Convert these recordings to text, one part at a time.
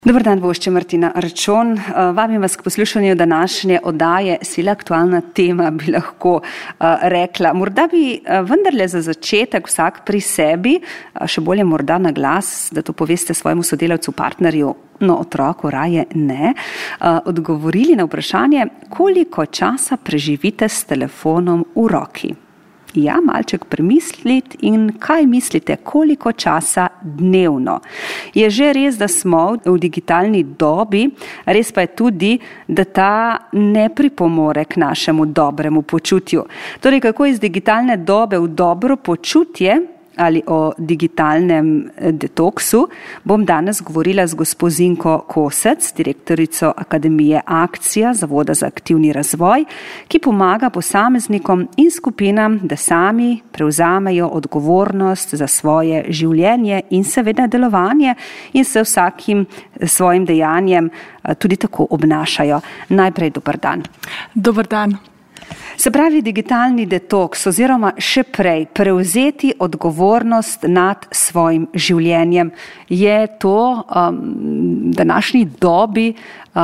Dobar dan, vošče Martina Arčon. Vabim vas k poslušanju današnje oddaje. Sila aktualna tema, bi lahko rekla. Morda bi vendarle za začetek vsak pri sebi, še bolje morda na glas, da to poveste svojemu sodelavcu, partnerju, no otroku raje ne, odgovorili na vprašanje, koliko časa preživite s telefonom v roki. Ja, malček premisliti in kaj mislite, koliko časa dnevno. Je že res, da smo v digitalni dobi, res pa je tudi, da ta ne pripomore k našemu dobremu počutju. Torej, kako iz digitalne dobe v dobro počutje ali o digitalnem detoksu, bom danes govorila z gospo Zinko Kosec, direktorico Akademije Akcija, Zavoda za aktivni razvoj, ki pomaga posameznikom in skupinam, da sami prevzamejo odgovornost za svoje življenje in seveda delovanje in se vsakim svojim dejanjem tudi tako obnašajo. Najprej dober dan. Dober dan. Se pravi, digitalni detoks oziroma še prej prevzeti odgovornost nad svojim življenjem. Je to današnji dobi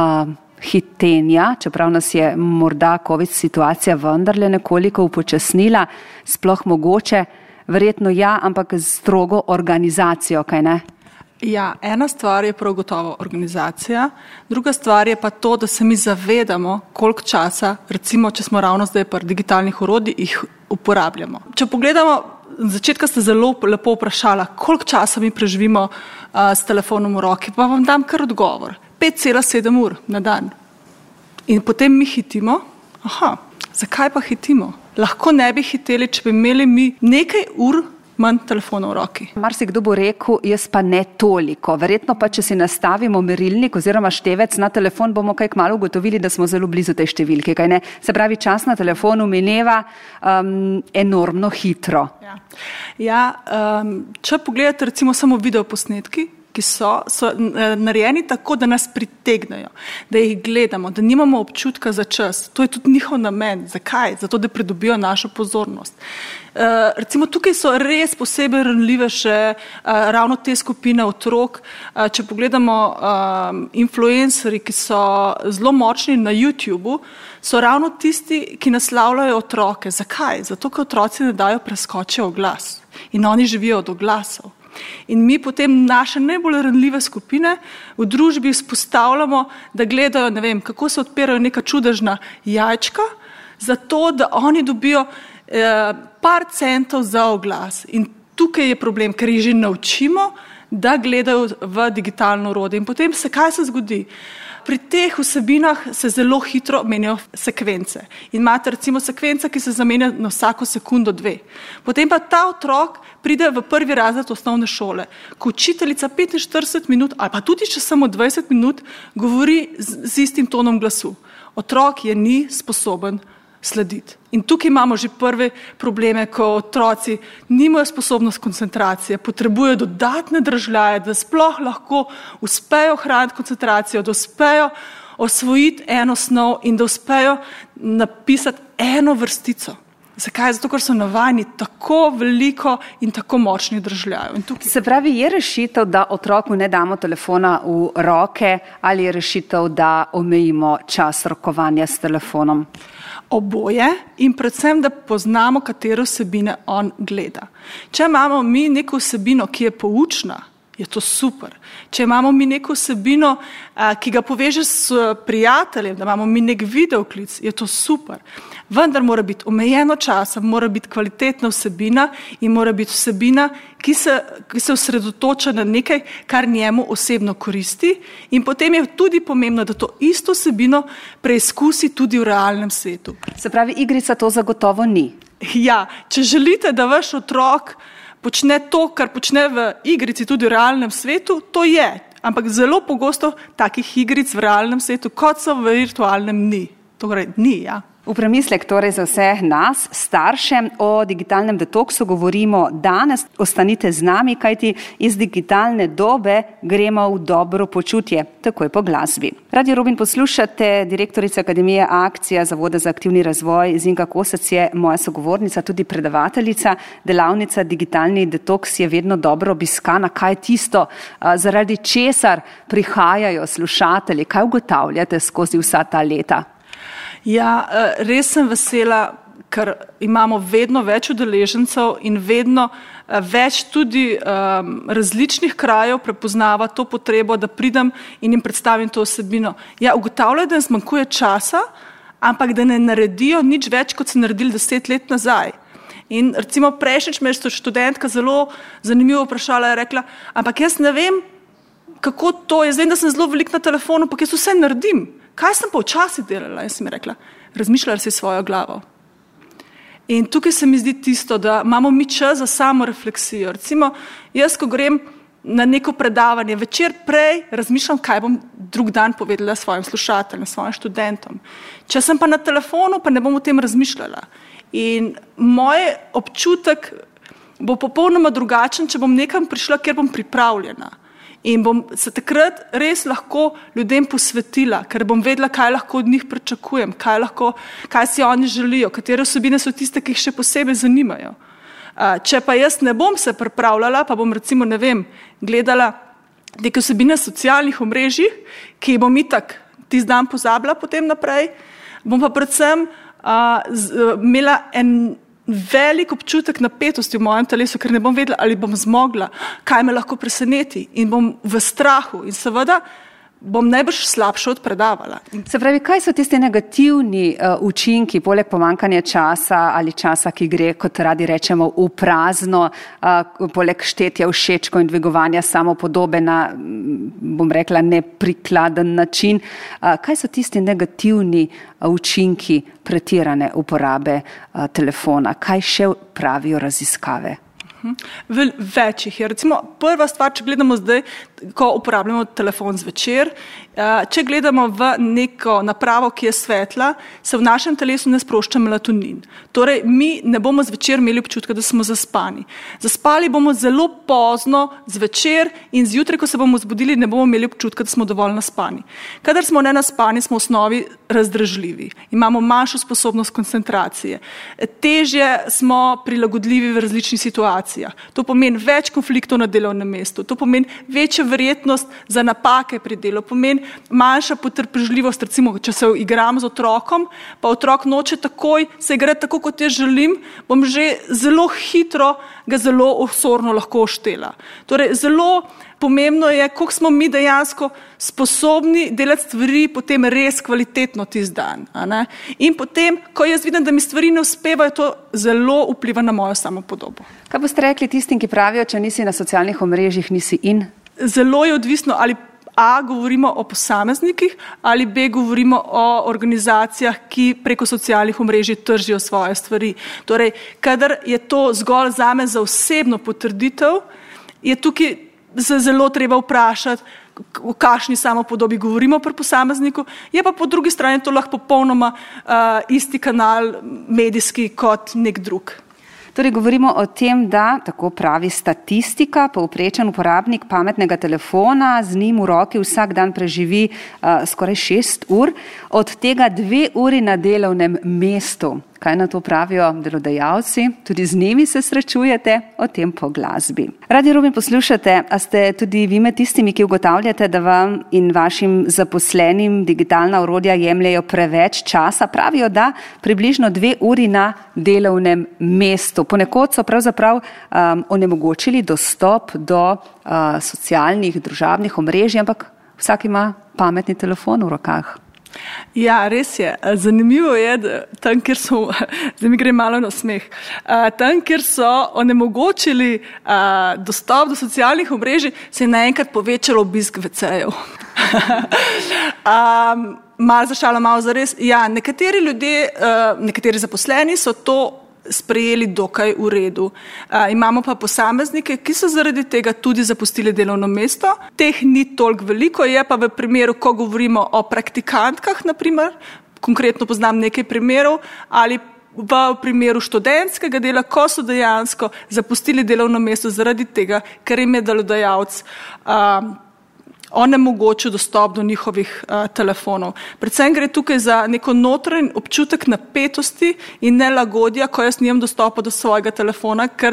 hitenja, čeprav nas je morda COVID situacija vendarle nekoliko upočasnila, sploh mogoče, verjetno ja, ampak z strogo organizacijo, kaj ne? Ja, ena stvar je prav gotovo organizacija, druga stvar je pa to, da se mi zavedamo, koliko časa, recimo, če smo ravno zdaj pri digitalnih orodjih, jih uporabljamo. Če pogledamo, na začetka ste zelo lepo vprašala, koliko časa mi preživimo s telefonom v roki, pa vam dam kar odgovor. 5,7 ur na dan. In potem mi hitimo. Zakaj pa hitimo? Lahko ne bi hiteli, če bi imeli mi nekaj ur manj telefonov v roki. Marsikdo bo rekel, jaz pa ne toliko. Verjetno pa, če si nastavimo merilnik oziroma števec na telefon, bomo kaj kmalu ugotovili, da smo zelo blizu tej številke, kaj ne? Se pravi, čas na telefonu mineva enormno hitro. Če pogledate recimo samo videoposnetki, ki so narejeni tako, da nas pritegnajo, da jih gledamo, da nimamo občutka za čas. To je tudi njihov namen. Zakaj? Zato, da pridobijo našo pozornost. Recimo tukaj so res posebej ranljive še ravno te skupine otrok. Če pogledamo influencerji, ki so zelo močni na YouTubeu, so ravno tisti, ki naslavljajo otroke. Zakaj? Zato, ker otroci ne dajo preskočiti oglas. In oni živijo od oglasov. In mi potem naše najbolj ranljive skupine v družbi vzpostavljamo, da gledajo, ne vem, kako se odpirajo neka čudežna jajčka, zato da oni dobijo par centov za oglas. In tukaj je problem, ker jih že naučimo, da gledajo v digitalno orodje. In potem kaj se zgodi? Pri teh vsebinah se zelo hitro menjajo sekvence. In imate recimo sekvenca, ki se zamenja na vsako sekundo 2. Potem pa ta otrok pride v prvi razred osnovne šole, ko učiteljica 45 minut ali pa tudi če samo 20 minut govori z istim tonom glasu. Otrok je ni sposoben slediti. In tukaj imamo že prve probleme, ko otroci nimajo sposobnost koncentracije, potrebujejo dodatne držljaje, da sploh lahko uspejo ohraniti koncentracijo, da uspejo osvojiti eno snov in da uspejo napisati eno vrstico. Zakaj? Zato, ker so navajeni tako veliko in tako močnih držljajev. Se pravi, je rešitev, da otroku ne damo telefona v roke ali je rešitev, da omejimo čas rokovanja s telefonom? Oboje in predvsem, da poznamo, katere vsebine on gleda. Če imamo mi neko vsebino, ki je poučna, je to super. Če imamo mi neko vsebino, ki ga poveže s prijateljem, da imamo mi nek videoklic, je to super. Vendar mora biti omejeno časa, mora biti kvalitetna vsebina in mora biti vsebina, ki se osredotoča na nekaj, kar njemu osebno koristi. In potem je tudi pomembno, da to isto vsebino preizkusi tudi v realnem svetu. Se pravi, igrica to zagotovo ni. Ja, če želite, da vaš otrok počne to, kar počne v igrici tudi v realnem svetu, to je. Ampak zelo pogosto takih igric v realnem svetu, kot so v virtualnem, ni. Torej, ni, ja. V premislek torej za vse nas, starše, o digitalnem detoksu govorimo danes. Ostanite z nami, kajti iz digitalne dobe gremo v dobro počutje, takoj po glasbi. Radio Rubin poslušate, direktorica Akademije Akcija Zavoda za aktivni razvoj Zinka Kosec je moja sogovornica, tudi predavateljica. Delavnica Digitalni detoks je vedno dobro obiskana. Kaj je tisto, zaradi česar prihajajo slušatelji? Kaj ugotavljate skozi vsa ta leta? Ja, res sem vesela, ker imamo vedno več udeležencev in vedno več tudi različnih krajev prepoznava to potrebo, da pridem in jim predstavim to vsebino. Ja, ugotavljajo, da jim zmanjkuje časa, ampak da ne naredijo nič več, kot so naredili 10 let nazaj. In recimo prejšnjič me je študentka zelo zanimivo vprašala, je rekla, ampak jaz ne vem, kako to je, zdaj, da sem zelo veliko na telefonu, ampak jaz vse naredim. Kaj sem pa včasih delala? Jaz sem rekla, razmišljala si svojo glavo. In tukaj se mi zdi tisto, da imamo mi čas za samo refleksijo. Recimo, jaz, ko grem na neko predavanje, večer prej razmišljam, kaj bom drug dan povedala svojim slušateljem, svojim študentom. Če sem pa na telefonu, pa ne bom o tem razmišljala. In moj občutek bo popolnoma drugačen, če bom nekam prišla, kjer bom pripravljena. In bom se takrat res lahko ljudem posvetila, ker bom vedela, kaj lahko od njih pričakujem, kaj si oni želijo, katere vsebine so tiste, ki jih še posebej zanimajo. Če pa jaz ne bom se pripravljala, pa bom recimo, ne vem, gledala neke vsebine socialnih omrežij, ki bom itak tisti dan pozabila potem naprej, bom pa predvsem imela en velik občutek napetosti v mojem telesu, ker ne bom vedela, ali bom zmogla, kaj me lahko preseneti in bom v strahu in seveda bom najbrž slabše odpredavala. Se pravi, kaj so tisti negativni učinki, poleg pomanjkanja časa ali časa, ki gre, kot radi rečemo, v prazno, poleg štetja všečkov in dvigovanja samopodobe na, bom rekla, neprikladen način. Kaj so tisti negativni učinki pretirane uporabe telefona? Kaj še pravijo raziskave? Več jih je. Recimo, prva stvar, če gledamo zdaj, ko uporabljamo telefon zvečer, če gledamo v neko napravo, ki je svetla, se v našem telesu ne sprošča melatonin. Torej, mi ne bomo zvečer imeli občutka, da smo zaspani. Zaspali bomo zelo pozno zvečer in zjutraj, ko se bomo zbudili, ne bomo imeli občutka, da smo dovolj naspani. Kadar smo nenaspani, smo v osnovi razdražljivi. Imamo manjšo sposobnost koncentracije. Težje smo prilagodljivi v različnih situacijah. To pomeni več konfliktov na delovnem mestu. To pomeni večjo verjetnost za napake pri delu. Pomeni manjša potrpežljivost, recimo, če se igram z otrokom, pa otrok noče takoj se igrati tako, kot jaz želim, bom že zelo hitro ga zelo osorno lahko oštela. Torej, zelo pomembno je, koliko smo mi dejansko sposobni delati stvari potem res kvalitetno tisti dan. In potem, ko jaz vidim, da mi stvari ne uspevajo, to zelo vpliva na mojo samopodobo. Kaj boste rekli tistim, ki pravijo, če nisi na socialnih omrežjih, nisi in? Zelo je odvisno, ali A, govorimo o posameznikih, ali B, govorimo o organizacijah, ki preko socialnih omrežij tržijo svoje stvari. Torej, kadar je to zgolj zame za osebno potrditev, je tukaj se zelo treba vprašati, v kakšni samopodobi govorimo pri posamezniku, je pa po drugi strani to lahko popolnoma isti kanal medijski kot nek drug. Torej, govorimo o tem, da, tako pravi statistika, povprečen uporabnik pametnega telefona z njim v roki vsak dan preživi skoraj 6 ur, od tega 2 uri na delovnem mestu. Kaj na to pravijo delodajalci? Tudi z njimi se srečujete, o tem po glasbi. Radio Rubin poslušate, a ste tudi vi med tistimi, ki ugotavljate, da vam in vašim zaposlenim digitalna orodja jemljejo preveč časa? Pravijo, da približno 2 uri na delovnem mestu. Ponekod so pravzaprav onemogočili dostop do socialnih, družabnih omrežij, ampak vsak ima pametni telefon v rokah. Ja, res je. Zanimivo je, da tam, kjer so, zdaj mi gre malo na smeh, tam, kjer so onemogočili dostop do socialnih omrežij, se je naenkrat povečalo obisk WC-jev. Malo za šalo, malo za res. Ja, nekateri ljudje, nekateri zaposleni so to sprejeli dokaj v redu. Imamo pa posameznike, ki so zaradi tega tudi zapustili delovno mesto. Teh ni toliko veliko, je pa v primeru, ko govorimo o praktikantkah, naprimer, konkretno poznam nekaj primerov, ali v primeru študentskega dela, ko so dejansko zapustili delovno mesto zaradi tega, ker jim je delodajalec onemogočil dostop do njihovih telefonov. Predvsem gre tukaj za neko notranji občutek napetosti in nelagodja, ko jaz nimam dostopa do svojega telefona, ker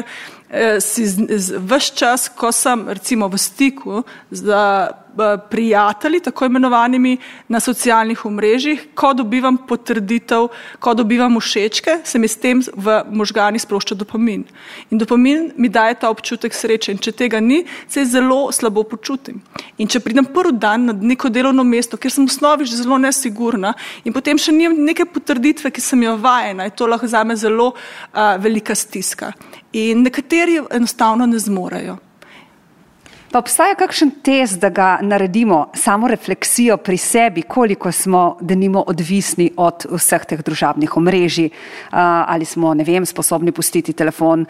ves čas, ko sem recimo v stiku z prijatelji, tako imenovanimi na socialnih omrežjih, ko dobivam potrditev, ko dobivam všečke, se mi s tem v možgani sprošča dopamin. In dopamin mi daje ta občutek sreče. In če tega ni, se zelo slabo počutim. In če pridem prvi dan na neko delovno mesto, kjer sem v osnovi že zelo nesigurna in potem še nimam neke potrditve, ki sem jo vajena, je to lahko zame zelo velika stiska. In nekateri enostavno ne zmorejo. Pa obstaja kakšen test, da ga naredimo, samo refleksijo pri sebi, koliko smo denimo odvisni od vseh teh družabnih omrežij, ali smo, ne vem, sposobni pustiti telefon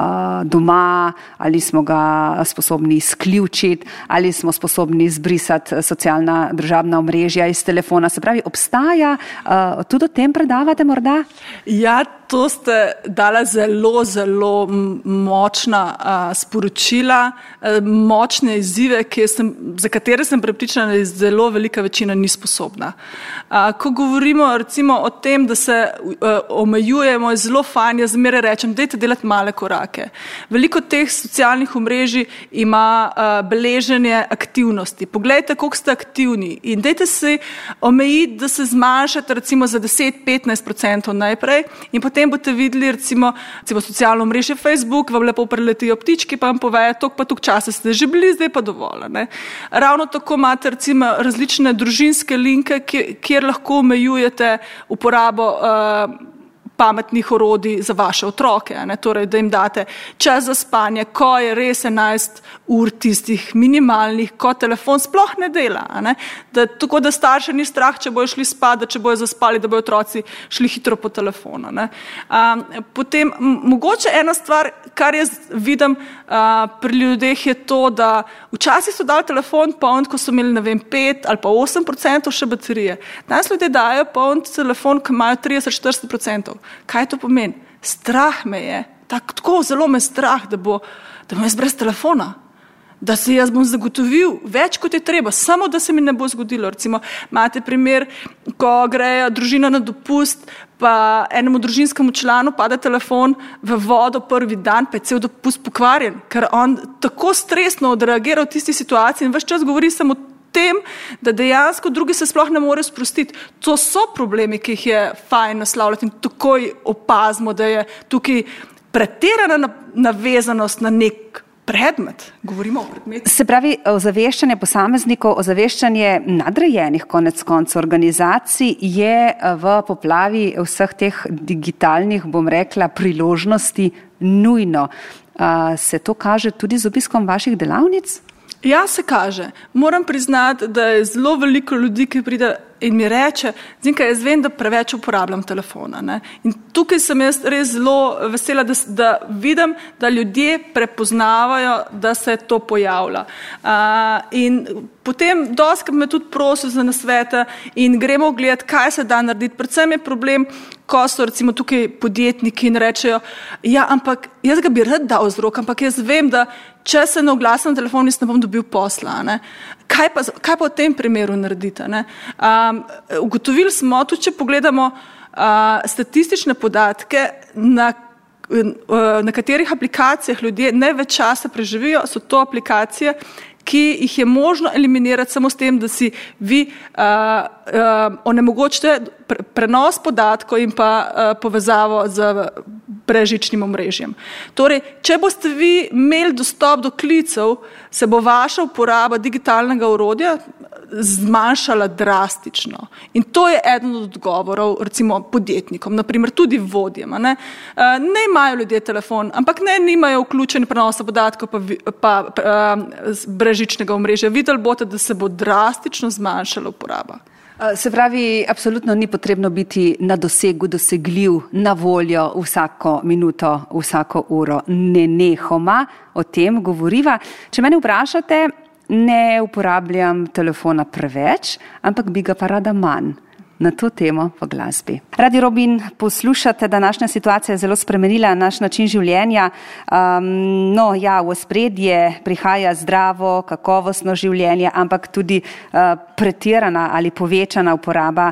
doma, ali smo ga sposobni izključiti, ali smo sposobni izbrisati socialna družabna omrežja iz telefona. Se pravi, obstaja, tudi o tem predavate morda? Ja, to ste dala zelo, zelo močna sporočila, močne izzive, za katere sem prepričana, da je zelo velika večina ni sposobna. Ko govorimo recimo o tem, da se omejujemo, je zelo fajn, jaz zmeraj rečem, dajte delati male korake. Veliko teh socialnih omrežij ima beleženje aktivnosti. Poglejte, koliko ste aktivni in dajte se omejiti, da se zmanjšate recimo za 10-15% najprej in potem boste videli recimo socialno omrežje Facebook, vam lepo preletijo ptički, pa vam povejo, toliko časa ste že bili, zdaj pa dovolj. Ne? Ravno tako imate recimo različne družinske linke, kjer lahko omejujete uporabo pametnih orodij za vaše otroke, ne? Torej, da jim date čas za spanje, ko je res 11 ur tistih minimalnih, ko telefon sploh ne dela. Ne? Tako da starše ni strah, če bojo šli spat, da če bojo zaspali, da bojo otroci šli hitro po telefonu. Ne? Potem, mogoče ena stvar, kar jaz vidim pri ljudeh, je to, da včasih so dali telefon poln, ko so imeli, ne vem, 5 ali pa 8% še baterije. Danes ljudje dajo poln telefon, ko imajo 30-40%. Kaj to pomeni? Strah me je, tako zelo me strah, da bom jaz brez telefona, da se jaz bom zagotovil več, kot je treba, samo da se mi ne bo zgodilo. Recimo, imate primer, ko gre družina na dopust, pa enemu družinskemu članu pade telefon v vodo prvi dan, pa je cel dopust pokvarjen, ker on tako stresno odreagira v tisti situaciji in ves čas govori samo tem, da dejansko drugi se sploh ne more sprostiti. To so problemi, ki jih je fajn naslavljati in takoj opazimo, da je tukaj pretirana navezanost na nek predmet. Govorimo o predmetu. Se pravi, ozaveščanje posameznikov, ozaveščanje nadrejenih konec koncev organizacij je v poplavi vseh teh digitalnih, bom rekla, priložnosti nujno. Se to kaže tudi z obiskom vaših delavnic? Ja, se kaže. Moram priznati, da je zelo veliko ljudi, ki pride in mi reče, Zinka, jaz vem, da preveč uporabljam telefona. Ne? In tukaj sem jaz res zelo vesela, da vidim, da ljudje prepoznavajo, da se to pojavlja. In potem dostikrat me tudi prosijo za nasvete in gremo gledati, kaj se da narediti. Predvsem je problem, ko so recimo tukaj podjetniki in rečejo, ja, ampak jaz ga bi rad dal z rok, ampak jaz vem, da če se ne oglasim na telefon, jaz ne bom dobil posla. Ne? Kaj pa v tem primeru naredite? Ne? Ugotovili smo, tudi če pogledamo statistične podatke, na katerih aplikacijah ljudje največ časa preživijo, so to aplikacije, ki jih je možno eliminirati samo s tem, da si vi onemogočite prenos podatkov in pa povezavo z brezžičnim omrežjem. Torej, če boste vi imeli dostop do klicev, se bo vaša uporaba digitalnega orodja zmanjšala drastično. In to je eden od odgovorov recimo podjetnikom, naprimer tudi vodjem. Ne imajo ljudje telefon, ampak nimajo vključeni prenosa podatkov pa brezžičnega omrežja. Videli boste, da se bo drastično zmanjšala uporaba. Se pravi, absolutno ni potrebno biti na dosegu, dosegljiv, na voljo vsako minuto, vsako uro. Nenehoma o tem govoriva. Če mene vprašate, ne uporabljam telefona preveč, ampak bi ga pa rada manj. na to temo po glasbi. Radio Robin, poslušate, današnja situacija je zelo spremenila naš način življenja. V ospredje prihaja zdravo, kakovostno življenje, ampak tudi pretirana ali povečana uporaba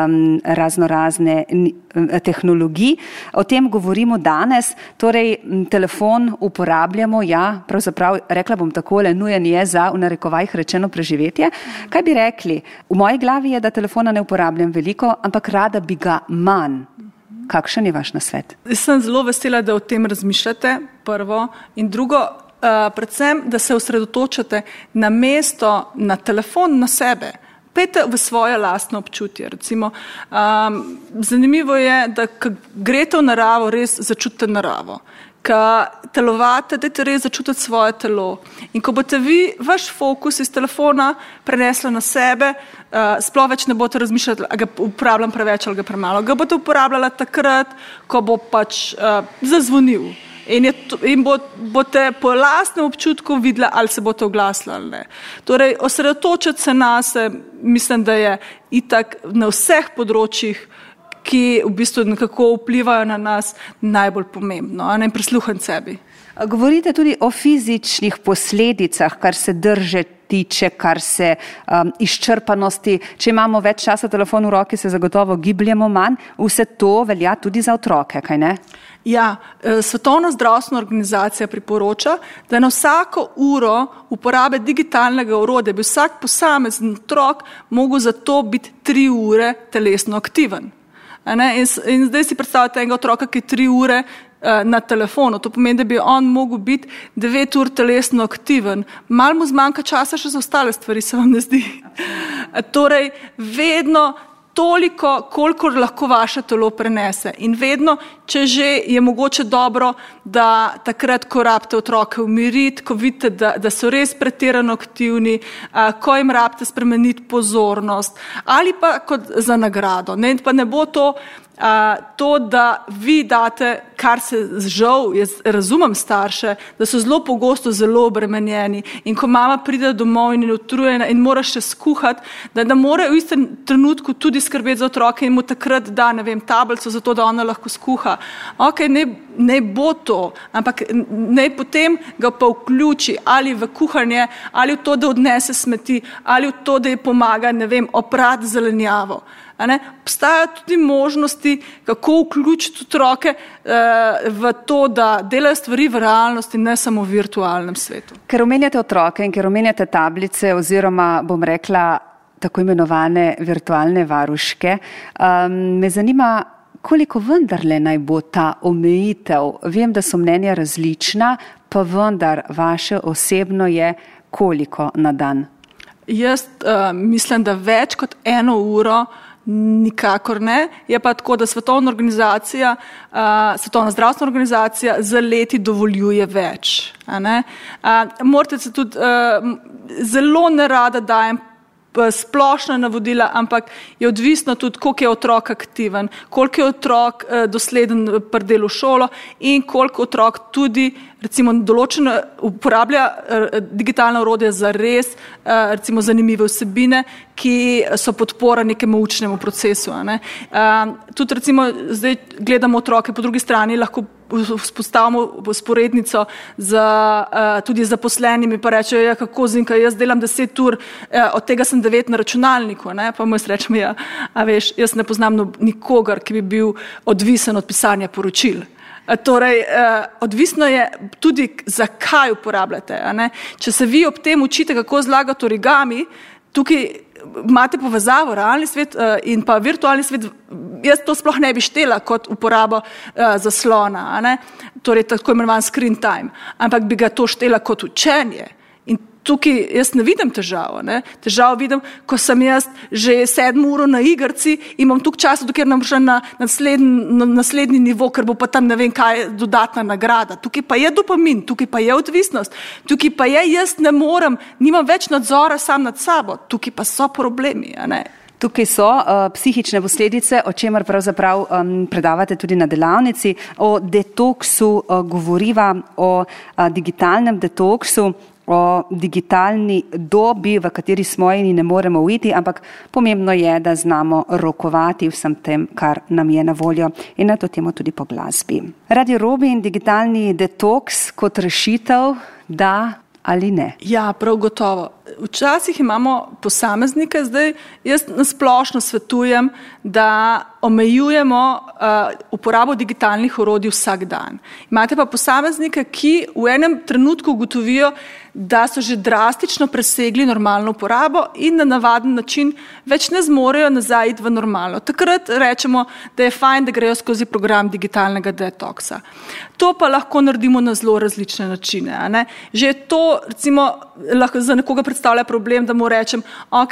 raznorazne tehnologij. O tem govorimo danes, torej telefon uporabljamo, pravzaprav rekla bom takole, nujen je za, v narekovajih rečeno, preživetje. Kaj bi rekli? V moji glavi je, da telefona ne uporabljam veliko, ampak rada bi ga manj. Kakšen je vaš nasvet? Sem zelo vesela, da o tem razmišljate, prvo. In drugo, predvsem, da se osredotočate namesto na telefon, na sebe. Pejte v svoje lastno občutje. Recimo, zanimivo je, da ko greste v naravo, res začutite naravo. Ko telovate, dajte res začutiti svoje telo. In ko boste vi vaš fokus iz telefona prenesli na sebe, sploh več ne boste razmišljati, a ga uporabljam preveč ali ga premalo. Ga boste uporabljali takrat, ko bo pač zazvonil. In boste po lastnem občutku videli, ali se boste oglasili ali ne. Torej, osredotočiti se na se, mislim, da je itak na vseh področjih, ki v bistvu nekako vplivajo na nas, najbolj pomembno, in prisluhniti sebi. Govorite tudi o fizičnih posledicah, kar se drže tiče, kar se izčrpanosti. Če imamo več časa telefon v roki, se zagotovo gibljemo manj. Vse to velja tudi za otroke, kaj ne? Ja, Svetovna zdravstvena organizacija priporoča, da na vsako uro uporabe digitalnega orodja bi vsak posamezen otrok mogel za to biti 3 ure telesno aktiven. In zdaj si predstavljate enega otroka, ki je 3 ure na telefonu. To pomeni, da bi on mogel biti 9 ur telesno aktiven. Malo mu zmanjka časa še za ostale stvari, se vam ne zdi? Torej, vedno toliko, kolikor lahko vaše telo prenese. In vedno, če že je mogoče dobro, da takrat, ko rabite otroke umiriti, ko vidite, da so res pretirano aktivni, ko jim rabite spremeniti pozornost, ali pa kot za nagrado. Pa ne bo to, da vi date, kar se žal, jaz razumem starše, da so zelo pogosto zelo obremenjeni in ko mama pride domov in je utrujena in mora še skuhati, da mora v istem trenutku tudi skrbeti za otroke in mu takrat da, tablico za to, da ona lahko skuha. Ok, ne bo to, ampak naj potem ga pa vključi ali v kuhanje, ali v to, da odnese smeti, ali v to, da ji pomaga, oprati zelenjavo. Obstajajo tudi možnosti, kako vključiti otroke v to, da delajo stvari v realnosti, ne samo v virtualnem svetu. Ker omenjate otroke in ker omenjate tablice oziroma, bom rekla, tako imenovane virtualne varuške, me zanima, koliko vendarle naj bo ta omejitev. Vem, da so mnenja različna, pa vendar vaše osebno je koliko na dan? Jaz mislim, da več kot 1 uro nikakor ne. Je pa tako, da Svetovna zdravstvena organizacija za leti dovoljuje več. Morate se tudi, zelo nerada dajem splošna navodila, ampak je odvisno tudi, koliko je otrok aktiven, koliko je otrok dosleden pri delu šolo in koliko otrok tudi recimo določeno uporablja digitalna orodja za res recimo zanimive vsebine, ki so podpora nekemu učnemu procesu. Tudi recimo zdaj gledamo otroke, po drugi strani lahko vzpostavimo sporednico tudi z zaposlenimi, pa rečejo, ja, kako Zinka, jaz delam 10 ur, od tega sem 9 na računalniku, pa mu jaz rečem, ja, a veš, jaz ne poznam nikogar, ki bi bil odvisen od pisanja poročil. Torej, odvisno je tudi, zakaj uporabljate. Če se vi ob tem učite, kako zlagati origami, tukaj imate povezavo, realni svet in pa virtualni svet, jaz to sploh ne bi štela kot uporabo zaslona, torej tako imenovan screen time, ampak bi ga to štela kot učenje. In tukaj jaz ne vidim težavo. Težavo vidim, ko sem jaz že 7 uro na igrci in imam tukaj časa, dokler nam še na naslednji nivo, ker bo pa tam ne vem kaj dodatna nagrada. Tukaj pa je dopamin, tukaj pa je odvisnost, tukaj pa je jaz ne morem, nimam več nadzora sam nad sabo, tukaj pa so problemi. Tukaj so psihične posledice, o čemer pravzaprav predavate tudi na delavnici. O detoksu govoriva, o digitalnem detoksu. o digitalni dobi, v kateri smo in ne moremo uiti, ampak pomembno je, da znamo rokovati vsem tem, kar nam je na voljo in na to temo tudi po glasbi. Radio Robi in digitalni detoks kot rešitev, da ali ne? Ja, prav gotovo. Včasih imamo posameznike, zdaj jaz nasplošno svetujem, da omejujemo uporabo digitalnih orodij vsak dan. Imate pa posameznike, ki v enem trenutku ugotovijo, da so že drastično presegli normalno uporabo in na navaden način več ne zmorejo nazaj iti v normalno. Takrat rečemo, da je fajn, da grejo skozi program digitalnega detoksa. To pa lahko naredimo na zelo različne načine. A ne? Že to, recimo, lahko za nekoga predstavlja problem, da mu rečem,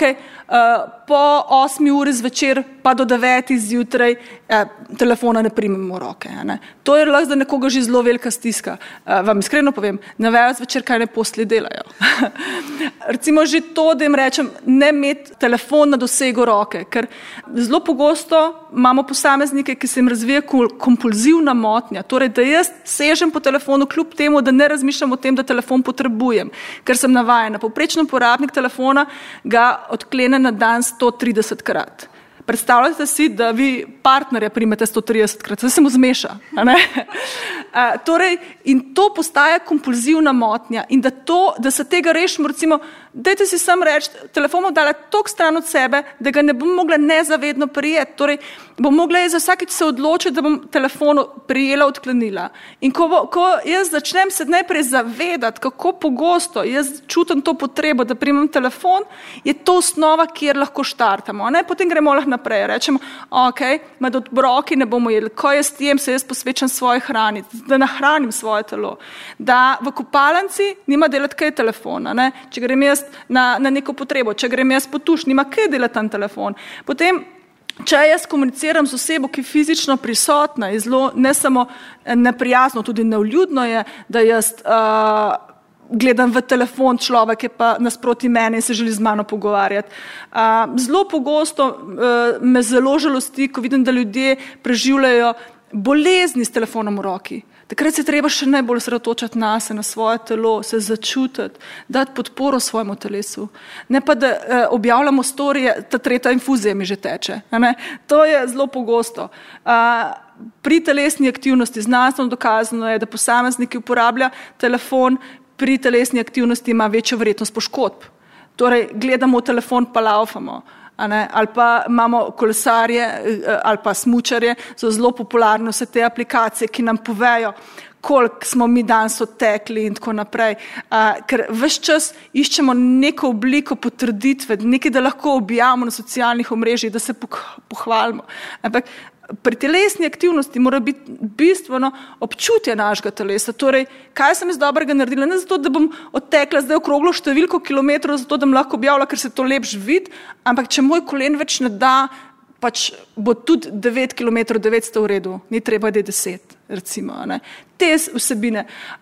po 8 uri zvečer pa do 9 zjutraj telefona ne primemo v roke. Ne? To je lahko za nekoga že zelo velika stiska. Vam iskreno povem, ne vejo zvečer, kaj ne posli delajo. Recimo že to, da jim rečem, ne imeti telefon na dosegu roke, ker zelo pogosto imamo posameznike, ki se jim razvija kompulzivna motnja, torej da jaz sežem po telefonu kljub temu, da ne razmišljam o tem, da telefon potrebujem, ker sem navajena. Povprečen uporabnik telefona ga odklene na dan 130 krat. Predstavljate si, da vi partnerja primete 130 krat, se mu zmeša. Torej, in to postaja kompulzivna motnja in da se tega rešimo, recimo, dajte si sam reči, telefon bom dala toliko stran od sebe, da ga ne bom mogla nezavedno prijeti. Torej, bom mogla za vsakič se odločiti, da bom telefon prijela, odklenila. In ko jaz začnem se najprej zavedati, kako pogosto jaz čutim to potrebo, da primem telefon, je to osnova, kjer lahko štartamo. Ne? Potem gremo lahko naprej. Rečemo, med obroki ne bomo jedli. Ko jaz jem, se jaz posvečam svoje hrani, da nahranim svoje telo. Da v kopalnici nima delati kaj telefona. Ne? Če grem jaz na neko potrebo, če grem jaz po tuš, nima kaj delati tam telefon. Potem, če jaz komuniciram z osebo, ki je fizično prisotna, je zelo ne samo neprijazno, tudi nevljudno je, da jaz gledam v telefon, človek je pa nasproti mene in se želi z mano pogovarjati. Zelo pogosto me zelo žalosti, ko vidim, da ljudje preživljajo bolezni s telefonom v roki. Takrat se treba še najbolj sredotočati na svoje telo, se začutiti, dati podporo svojemu telesu. Ne pa, da objavljamo storije, ta tretja infuzija mi že teče. Ne? To je zelo pogosto. Pri telesni aktivnosti znanstveno dokazano je, da posamezniki uporablja telefon, pri telesni aktivnosti ima večjo verjetnost poškodb. Torej, gledamo v telefon pa laufamo. Ali pa imamo kolesarje ali pa smučarje, so zelo popularne vse te aplikacije, ki nam povejo, koliko smo mi danes odtekli in tako naprej. Ker ves čas iščemo neko obliko potrditve, nekaj, da lahko objavimo na socialnih omrežjih, da se pohvalimo. Ampak pri telesni aktivnosti mora biti bistveno občutje našega telesa. Torej, kaj sem jaz dobrega naredila? Ne zato, da bom odtekla zdaj okroglo številko kilometrov, zato, da bom lahko objavila, ker se to lepš vidi, ampak če moj kolen več ne da, pač bo tudi 9 km 900 v redu, ni treba, da je 10, recimo. Ne? Te vsebine.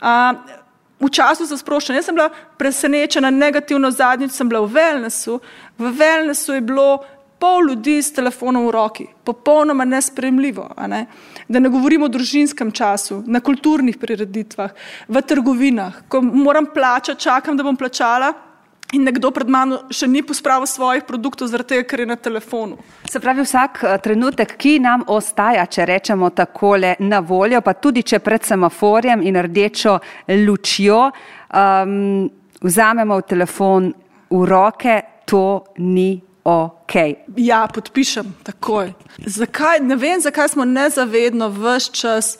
V času za sproščanje, jaz sem bila presenečena negativno, zadnjič sem bila v wellnessu. V wellnessu je bilo pol ljudi s telefonom v roki, popolnoma nesprejemljivo. Ne? Da ne govorimo o družinskem času, na kulturnih prireditvah, v trgovinah, ko moram plačati, čakam, da bom plačala in nekdo pred mano še ni pospravil svojih produktov zaradi tega, ker je na telefonu. Se pravi, vsak trenutek, ki nam ostaja, če rečemo takole, na voljo, pa tudi če pred semaforjem in rdečo lučjo vzamemo telefon v roke, to ni okej. Ja, podpišem, takoj. Zakaj? Ne vem, zakaj smo nezavedno ves čas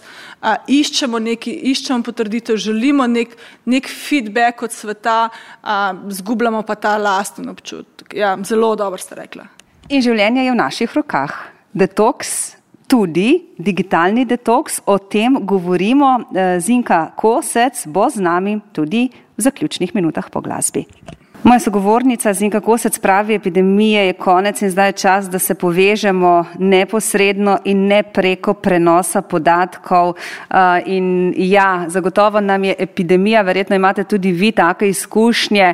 iščemo potrditev, želimo nek feedback od sveta, zgubljamo pa ta lasten občutek. Ja, zelo dobro ste rekla. In življenje je v naših rokah. Detoks, tudi digitalni detoks, o tem govorimo. Zinka Kosec bo z nami tudi v zaključnih minutah po glasbi. Moja sogovornica Zinka Kosec pravi, epidemije je konec in zdaj je čas, da se povežemo neposredno in ne preko prenosa podatkov. In ja, zagotovo nam je epidemija, verjetno imate tudi vi take izkušnje,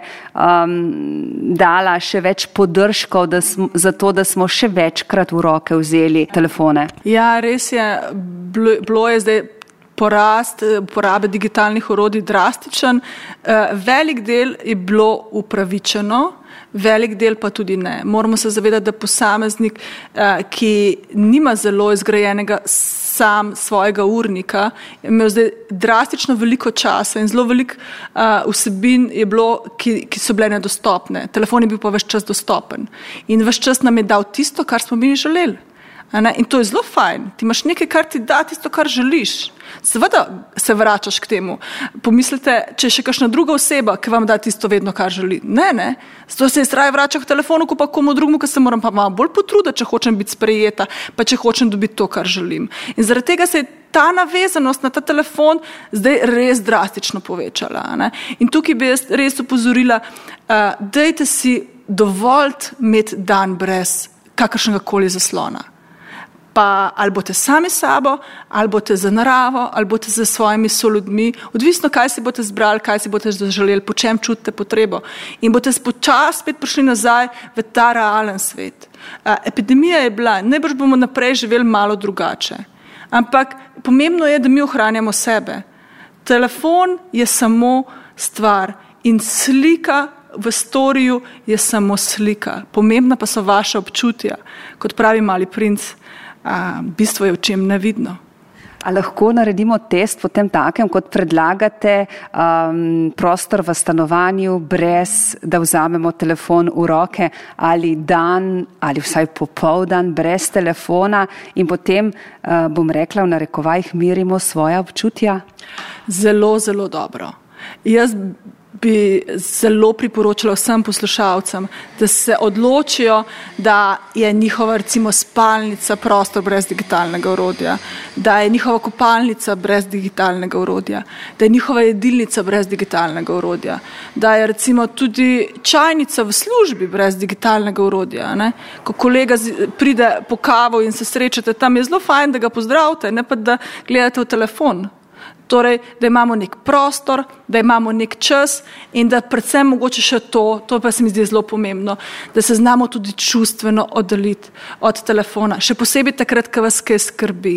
dala še več podržkov za to, da smo še večkrat v roke vzeli telefone. Ja, res je, bilo je zdaj porast uporabe digitalnih orodij drastičen. Velik del je bilo upravičeno, velik del pa tudi ne. Moramo se zavedati, da posameznik, ki nima zelo izgrajenega sam svojega urnika, je imel zdaj drastično veliko časa in zelo veliko vsebin je bilo, ki so bile nedostopne. Telefon je bil pa ves čas dostopen. In ves čas nam je dal tisto, kar smo mi želeli. In to je zelo fajn. Ti imaš nekaj, kar ti da tisto, kar želiš. Seveda se vračaš k temu. Pomislite, če je še kakšna druga oseba, ki vam da tisto vedno, kar želi. Ne. Zato se jaz raje vračam k telefonu, ko pa komu drugemu, ker se moram pa malo bolj potruditi, če hočem biti sprejeta, pa če hočem dobiti to, kar želim. In zaradi tega se je ta navezanost na ta telefon zdaj res drastično povečala. In tukaj bi jaz res opozorila, dajte si dovolj imeti dan brez kakršnega koli zaslona. Pa ali boste sami sabo, ali boste za naravo, ali boste za svojimi soljudmi, odvisno, kaj si boste zbrali, kaj si boste zaželeli, po čem čutite potrebo. In boste počasi spet prišli nazaj v ta realen svet. Epidemija je bila, najbrž bomo naprej živeli malo drugače. Ampak pomembno je, da mi ohranjamo sebe. Telefon je samo stvar in slika v storiju je samo slika. Pomembna pa so vaše občutja, kot pravi Mali princ. Bistvo je v čem nevidno. A lahko naredimo test potem takem, kot predlagate, prostor v stanovanju brez, da vzamemo telefon v roke ali dan ali vsaj popoldan brez telefona in potem, bom rekla, v narekovajih merimo svoja občutja? Zelo, zelo dobro. Jaz bi zelo priporočila vsem poslušalcem, da se odločijo, da je njihova recimo spalnica prostor brez digitalnega orodja, da je njihova kopalnica brez digitalnega orodja, da je njihova jedilnica brez digitalnega orodja, da je recimo tudi čajnica v službi brez digitalnega orodja. Ko kolega pride po kavo in se srečate, tam je zelo fajn, da ga pozdravite, ne pa da gledate v telefon. Torej, da imamo nek prostor, da imamo nek čas in da predvsem mogoče še to pa se mi zdi zelo pomembno, da se znamo tudi čustveno oddaljiti od telefona. Še posebej takrat, ko vas kaj skrbi.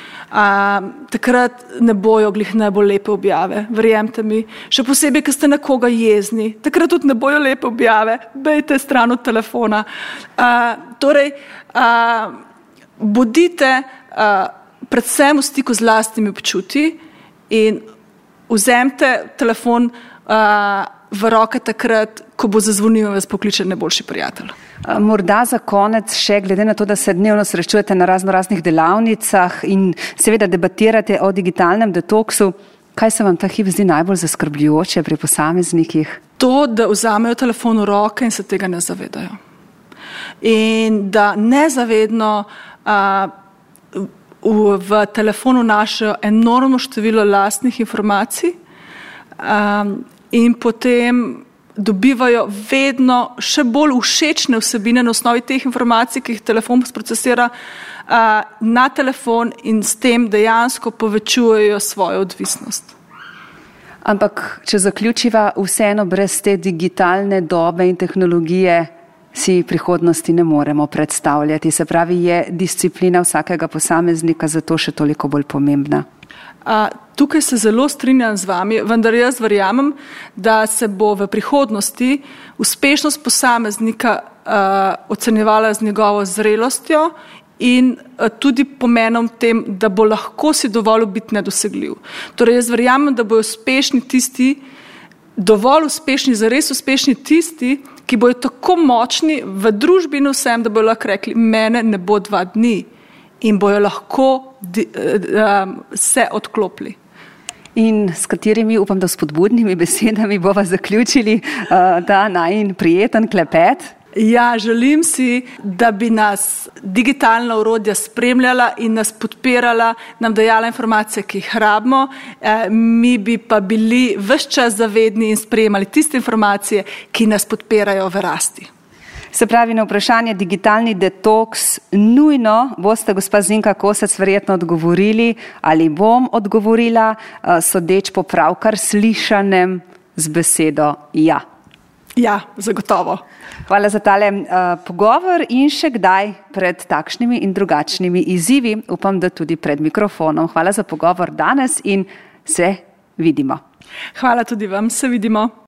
Takrat ne bojo glih najbolj lepe objave, verjemte mi. Še posebej, ko ste na koga jezni. Takrat tudi ne bojo lepe objave. Bejte stran od telefona. Bodite predvsem v stiku z lastnimi občutji in vzemite telefon v roke takrat, ko bo zazvonil in vas pokliče najboljši prijatelj. Morda za konec še, glede na to, da se dnevno srečujete na raznih delavnicah in seveda debatirate o digitalnem detoksu, kaj se vam ta hip zdi najbolj zaskrbljujoče pri posameznikih? To, da vzamejo telefon v roke in se tega ne zavedajo. In da nezavedno v telefonu našajo enormno število lastnih informacij in potem dobivajo vedno še bolj všečne vsebine na osnovi teh informacij, ki jih telefon sprocesira na telefon in s tem dejansko povečujejo svojo odvisnost. Ampak, če zaključiva, vseeno brez te digitalne dobe in tehnologije si prihodnosti ne moremo predstavljati. Se pravi, je disciplina vsakega posameznika zato še toliko bolj pomembna. Tukaj se zelo strinjam z vami, vendar jaz verjamem, da se bo v prihodnosti uspešnost posameznika ocenjevala z njegovo zrelostjo in tudi pomenom tem, da bo lahko si dovolj biti nedosegljiv. Torej jaz verjamem, da bojo uspešni tisti, dovolj uspešni, zares uspešni tisti, ki bojo tako močni v družbi in vsem, da bojo lahko rekli, mene ne bo 2 dni in bojo lahko se odklopili. In s katerimi, upam, da spodbudnimi besedami bova zaključili ta najin prijeten klepet? Ja, želim si, da bi nas digitalna orodja spremljala in nas podpirala, nam dajala informacije, ki jih rabimo, mi bi pa bili ves čas zavedni in sprejemali tiste informacije, ki nas podpirajo v rasti. Se pravi, na vprašanje digitalni detoks nujno boste, gospa Zinka Kosec, verjetno odgovorili ali bom odgovorila, sodeč po pravkar slišanem z besedo ja. Ja, zagotovo. Hvala za tale pogovor in še kdaj pred takšnimi in drugačnimi izzivi, upam, da tudi pred mikrofonom. Hvala za pogovor danes in se vidimo. Hvala tudi vam, se vidimo.